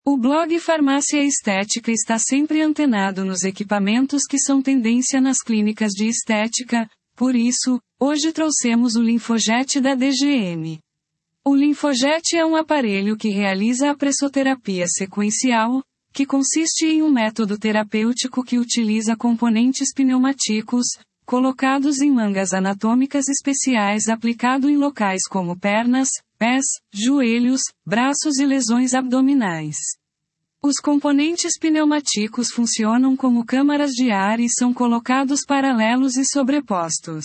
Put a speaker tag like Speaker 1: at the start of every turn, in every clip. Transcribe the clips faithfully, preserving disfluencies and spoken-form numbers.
Speaker 1: O blog Farmácia Estética está sempre antenado nos equipamentos que são tendência nas clínicas de estética, por isso, hoje trouxemos o Linfojet da D G M. O Linfojet é um aparelho que realiza a pressoterapia sequencial, que consiste em um método terapêutico que utiliza componentes pneumáticos, colocados em mangas anatômicas especiais aplicado em locais como pernas, pés, joelhos, braços e lesões abdominais. Os componentes pneumáticos funcionam como câmaras de ar e são colocados paralelos e sobrepostos.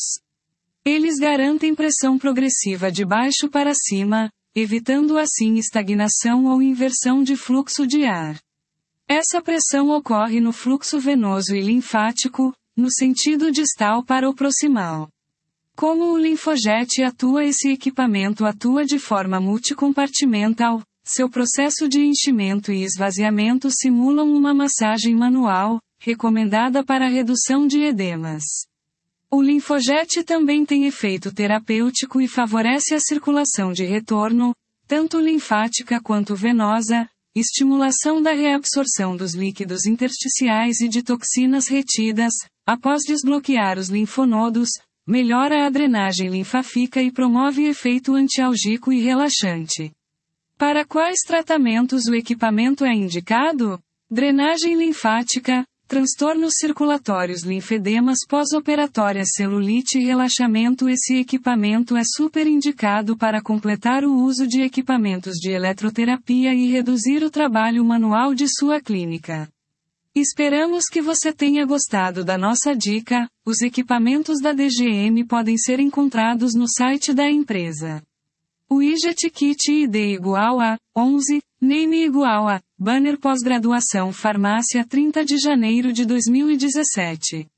Speaker 1: Eles garantem pressão progressiva de baixo para cima, evitando assim estagnação ou inversão de fluxo de ar. Essa pressão ocorre no fluxo venoso e linfático, no sentido distal para o proximal. Como o Linfojet atua? Esse equipamento atua de forma multicompartimental, seu processo de enchimento e esvaziamento simulam uma massagem manual, recomendada para a redução de edemas. O Linfojet também tem efeito terapêutico e favorece a circulação de retorno, tanto linfática quanto venosa, estimulação da reabsorção dos líquidos intersticiais e de toxinas retidas, após desbloquear os linfonodos, melhora a drenagem linfática e promove efeito antiálgico e relaxante. Para quais tratamentos o equipamento é indicado? Drenagem linfática, transtornos circulatórios, linfedemas pós-operatórias, celulite e relaxamento. Esse equipamento é super indicado para completar o uso de equipamentos de eletroterapia e reduzir o trabalho manual de sua clínica. Esperamos que você tenha gostado da nossa dica. Os equipamentos da D G M podem ser encontrados no site da empresa. Widget Kit I D igual a onze, Name igual a Banner Pós-graduação Farmácia trinta de janeiro de dois mil e dezessete.